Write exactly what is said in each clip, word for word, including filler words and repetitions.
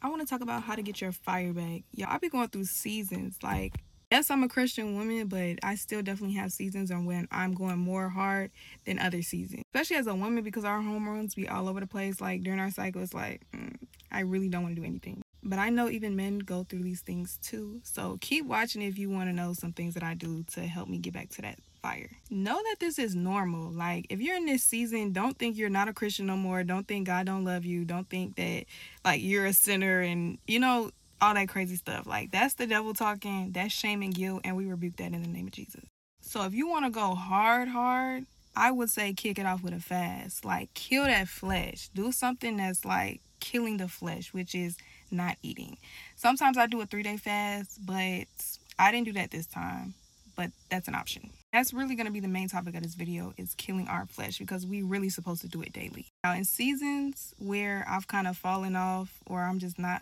I want to talk about how to get your fire back. Yeah, I be going through seasons. Like, yes, I'm a Christian woman, but I still definitely have seasons on when I'm going more hard than other seasons. Especially as a woman, because our hormones be all over the place. Like, during our cycle, it's like, mm, I really don't want to do anything. But I know even men go through these things too. So keep watching if you want to know some things that I do to help me get back to that fire. Know that this is normal. Like, if you're in this season, don't think you're not a Christian no more. Don't think God don't love you. Don't think that like you're a sinner and you know all that crazy stuff. Like, that's the devil talking. That's shame and guilt, and we rebuke that in the name of Jesus. So if you want to go hard, hard, I would say kick it off with a fast. Like, kill that flesh. Do something that's like killing the flesh, which is not eating. Sometimes I do a three day fast, but I didn't do that this time. But that's an option. That's really going to be the main topic of this video, is killing our flesh, because we really supposed to do it daily. Now, in seasons where I've kind of fallen off, or I'm just not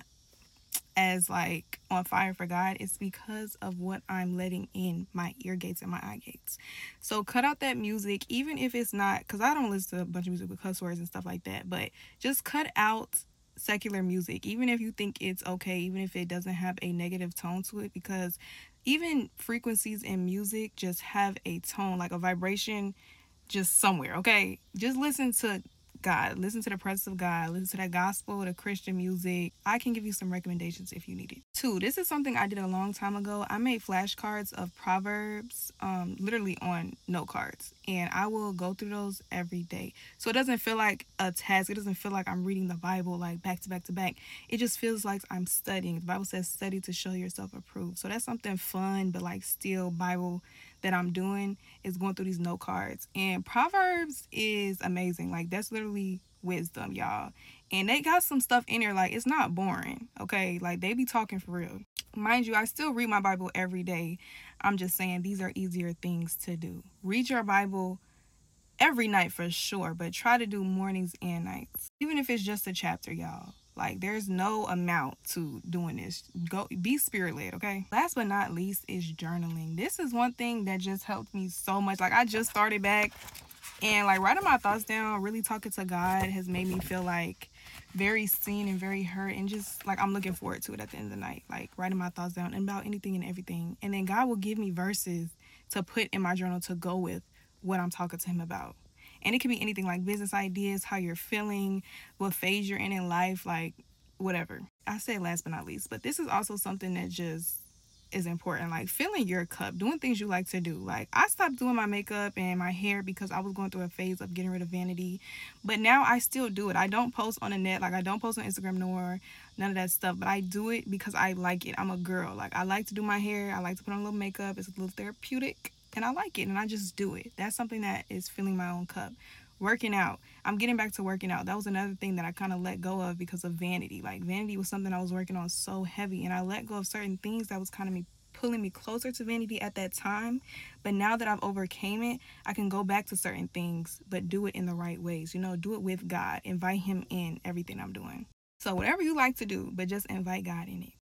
as like on fire for God, it's because of what I'm letting in my ear gates and my eye gates. So cut out that music, even if it's not, because I don't listen to a bunch of music with cuss words and stuff like that, but just cut out secular music, even if you think it's okay, even if it doesn't have a negative tone to it, because even frequencies in music just have a tone, like a vibration just somewhere. Okay, just listen to God, listen to the presence of God, listen to that gospel, the Christian music. I can give you some recommendations if you need it. Two, this is something I did a long time ago. I made flashcards of Proverbs, um, literally on note cards, and I will go through those every day. So it doesn't feel like a task. It doesn't feel like I'm reading the Bible like back to back to back. It just feels like I'm studying. The Bible says study to show yourself approved. So that's something fun, but like still Bible that I'm doing, is going through these note cards. And Proverbs is amazing. Like, that's literally wisdom, y'all. And they got some stuff in there, like, it's not boring, okay? Like, they be talking for real. Mind you, I still read my Bible every day. I'm just saying these are easier things to do. Read your Bible every night for sure, but try to do mornings and nights. Even if it's just a chapter, y'all. Like, there's no amount to doing this. Go be spirit led, okay? Last but not least is journaling. This is one thing that just helped me so much. Like, I just started back, and like writing my thoughts down, really talking to God, has made me feel like very seen and very heard, and just like I'm looking forward to it at the end of the night. Like, writing my thoughts down about anything and everything. And then God will give me verses to put in my journal to go with what I'm talking to him about. And it can be anything, like business ideas, how you're feeling, what phase you're in in life, like whatever. I say last but not least, but this is also something that just is important, like filling your cup, doing things you like to do. Like, I stopped doing my makeup and my hair because I was going through a phase of getting rid of vanity, but now I still do it. I don't post on the net, like I don't post on Instagram nor none of that stuff, but I do it because I like it. I'm a girl. Like, I like to do my hair, I like to put on a little makeup. It's a little therapeutic, and I like it, and I just do it. That's something that is filling my own cup. Working out, I'm getting back to working out. That was another thing that I kind of let go of because of vanity. Like, vanity was something I was working on so heavy, and I let go of certain things that was kind of me pulling me closer to vanity at that time. But now that I've overcame it, I can go back to certain things, but do it in the right ways. You know, do it with God. Invite him in everything I'm doing. So whatever you like to do, but just invite God in it.